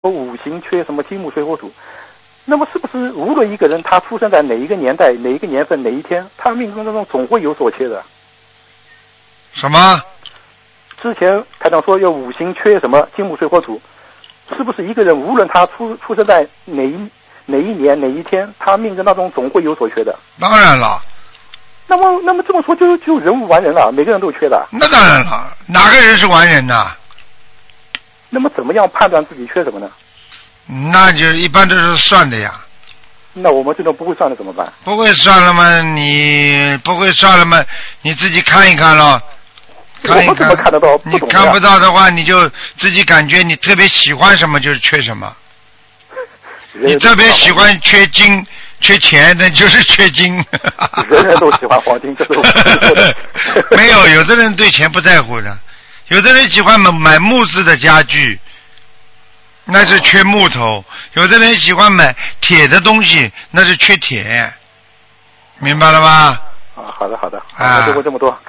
五行缺什么金木水火土，那么是不是无论一个人他出生在哪一个年代、哪一个年份、哪一天，他命中当中总会有所缺的？ 什么？ 之前台长说要五行缺什么金木水火土，是不是一个人无论他出生在哪一年哪一天，他命中当中总会有所缺的？ 当然了。 那么这么说就人无完人了，每个人都缺的。 那当然了，哪个人是完人呢？ 那么怎么样判断自己缺什么呢？ 那就一般都是算的呀。 那我们这种不会算的怎么办？ 不会算了吗？你不会算了吗？你自己看一看咯。看一看， 我怎么看得到？ 你看不到的话，你就自己感觉你特别喜欢什么就是缺什么。你特别喜欢缺金、缺钱，那就是缺金。 人人都喜欢黄金，这是我的。 没有的人对钱不在乎的，有的人喜欢买木质的家具，那是缺木头；有的人喜欢买铁的东西，那是缺铁。明白了吗？ 好的，就问这么多。